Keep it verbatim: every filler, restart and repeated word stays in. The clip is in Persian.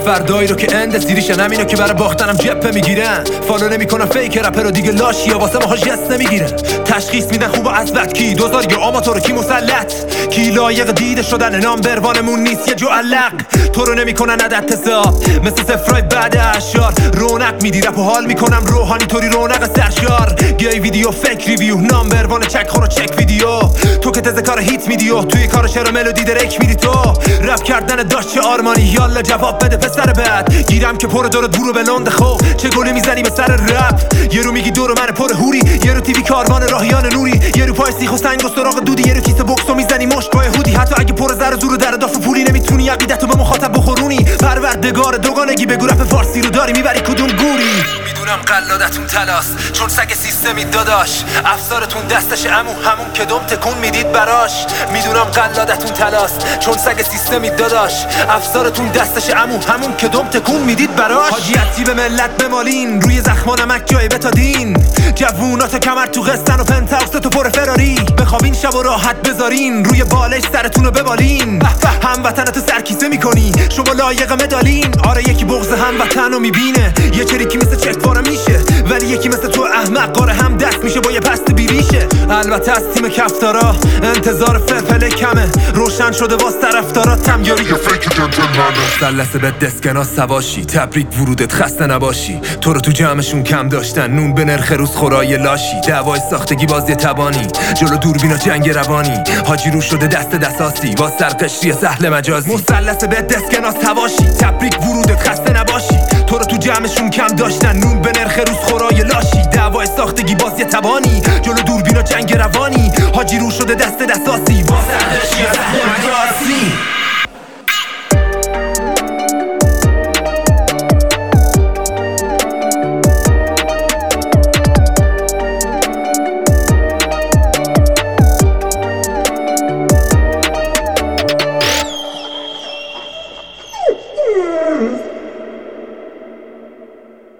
فردایی رو که اند سیریشن، همینو که برای باختنم جپه میگیرن. فالو نمیکنن فیک رپر رو دیگه لاشی، یا واسه ماها جست نمیگیرن. تشخیص میدن خوب و عزلت کی دوزار یا آماتور کی مسلط، کی لایق دیده شدن نامبر وانمون نیست یه جو علق. تو رو نمیکنن عدد حساب مثل سفرای بعد اشار، رونق میدی رپ و حال میکنم روحانی طوری رونق سرشار. گی ویدیو فیک ریویو نامبر وان چک خورو چک ویدیو، تو که تز کار هیت میدیو توی کار شعر ملودی درک میدی. تو رپ کردن داشت چه آرمانی، یالا جواب بده پسر بعد. گیرم که پر دور برو به لند خو، چه گلی میزنی به سر رپ. یه رو میگی دور من پر هوری، یه رو تیوی کاروان راهیان نوری، یه رو پای سیخ و سنگ و سراغ دودی، یه رو کیسه بوکس و میزنی مشت پای هودی. حتی اگه پر زر زور در داف پولی نمیتونی عقیدتو به مخاطب بخورونی. پروردگار دوگانگی بگو رپ فارسی رو داری میبری کدوم گوری. میدونم قلادتون تلاست چون سگ سیستمی داداش، افسارتون دستش عمو همون که دم تکون میدید براش. میدونم قلادتون تلاست چون سگ سیستمی داداش، افسارتون دستش عمو همون که دم تکون میدید براش. حاجیتی به ملت بمالین، روی زخما نمک جای بتادین. جوونات کمر تو قسطن و پنتاوس تو پر فراری، بخوابین شب و راحت بذارین روی بالش سرتون رو ببالین. هموطنتو سرکیسه میکنی شما لایق مدالین. آره یکی بغض هموطن رو میبینه، یه چریکی مثل چکوارا میشه، ولی یکی مثل تو احمق قاره هم دست میشه با یه پست بیریشه. البته از تیم کفتارا انتظار فرپله کمه، روشن شده واس طرفداراتم یاری یه فیک جنتلمنه. مثلث به دسکنا سواشی، تبریک ورودت خسته نباشی. تو رو تو جمعشون کم داشتن، نون به نرخ روز خورای لاشی. دعوای ساختگی بازی تبانی، جلو دوربینا جنگ روانی. حاجی رو شده دست دستاسی با سرقشری سهل مجازی. مثلث به دسکنا سواشی، تبریک ورودت خسته نباشی. تو رو تو جمعشون کم داشتن، نون به نرخ روز خورای لاشی. دعوای ساختگی بازی تبانی، جلو دوربینا جنگ روانی. حاجی رو شده دست دستاسی با سرقشری سهل مجازی.